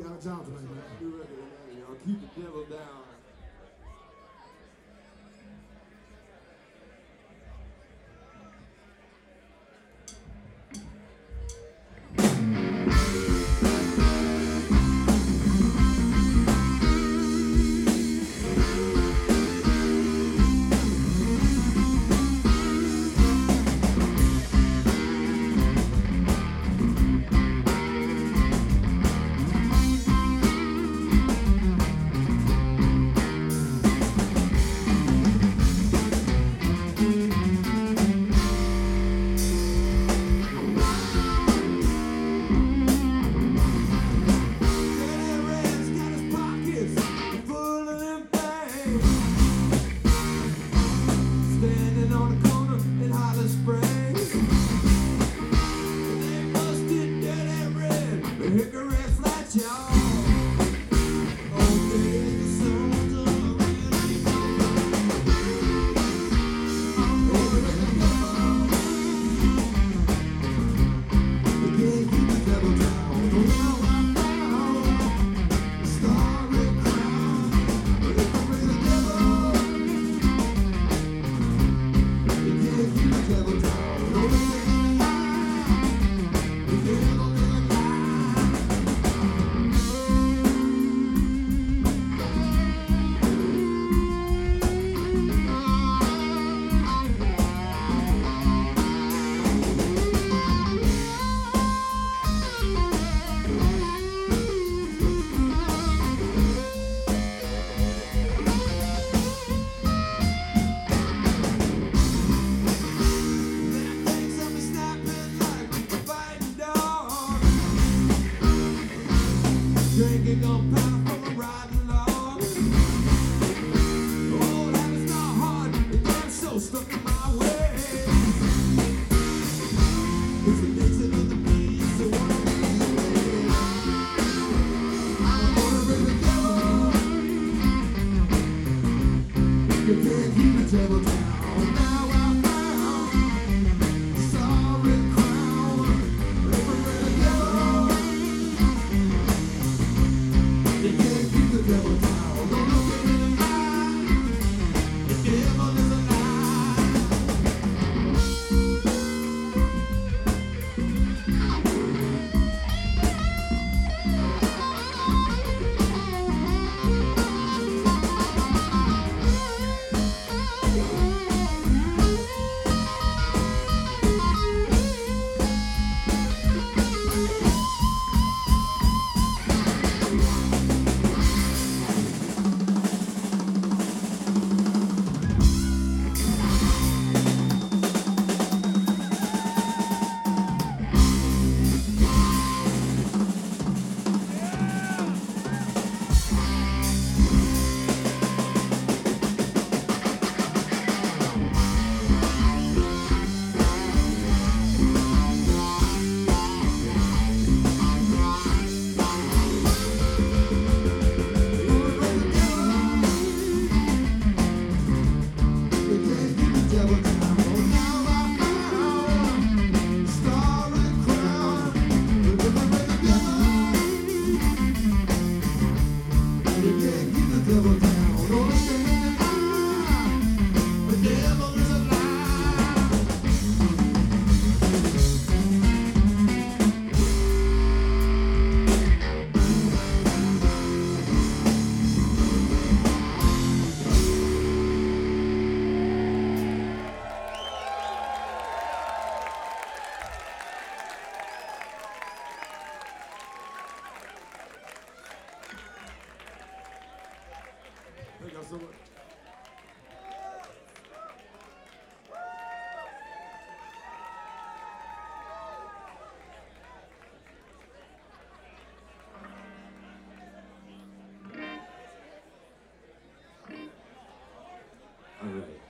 got a job tonight, man. New record, man. Y'all keep the devil down. Drinking on power from a riding log. Oh, that is not hard. The damn show stuck in my way. It's the nation of the beast, so wanna be away. I'm gonna bring the devil. You can't keep the devil down. Now I found a sorry crown. They bring the devil. You can't keep the devil down. Don't look at me in the eye. The devil is a lie. Thank y'all so much. All right.